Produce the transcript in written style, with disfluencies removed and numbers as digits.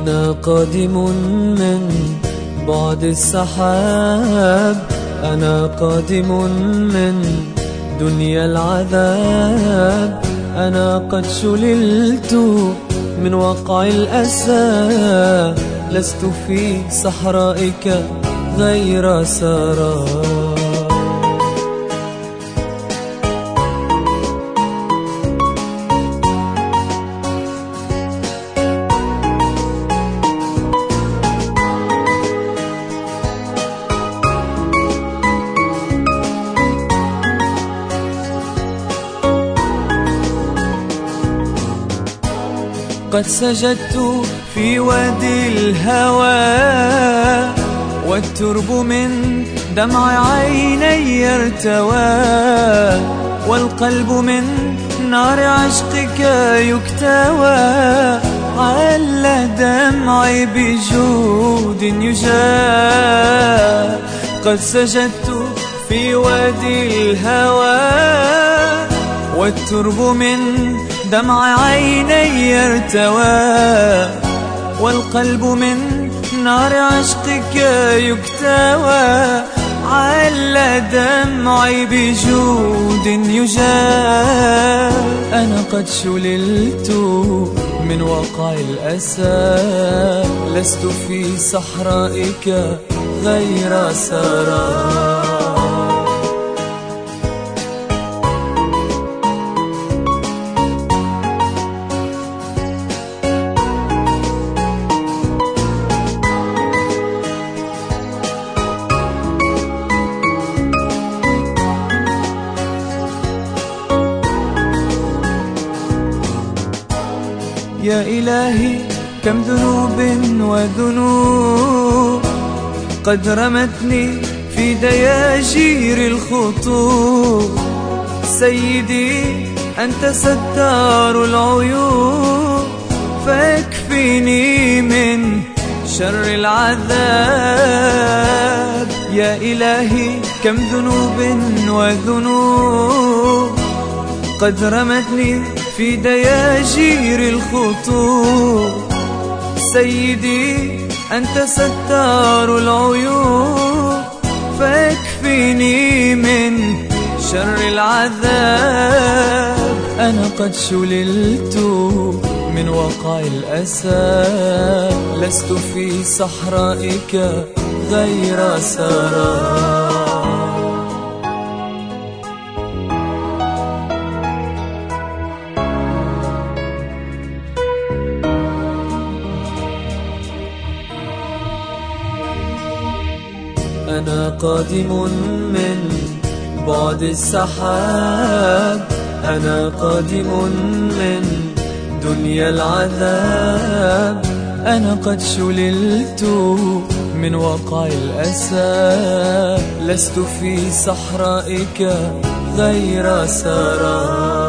أنا قادم من بعد السحاب، أنا قادم من دنيا العذاب. أنا قد شللت من وقع الأسى، لست في صحرائك غير سراب. قد سجدت في وادي الهوى، والترب من دمع عيني ارتوى، والقلب من نار عشقك يكتوى. عل دمعي بجود يجاب. قد سجدت في وادي الهوى، والترب من دمع عيني ارتوى، والقلب من نار عشقك يكتوى. عل دمعي بجود يجاب. أنا قد شللت من وقع الأسى، لست في صحرائك غير سراب. يا إلهي كم ذنوب وذنوب قد رمتني في دياجير الخطوب. سيدي أنت ستار العيوب، فاكفيني من شر العذاب. يا إلهي كم ذنوب وذنوب قد رمتني في دياجير الخطوب. سيدي أنت ستار العيوب، فاكفيني من شر العذاب. أنا قد شللت من وقع الأسى، لست في صحرائك غير سراب. أنا قادم من بعد السحاب، أنا قادم من دنيا العذاب. أنا قد شللت من وقع الأسى، لست في صحرائك غير سراب.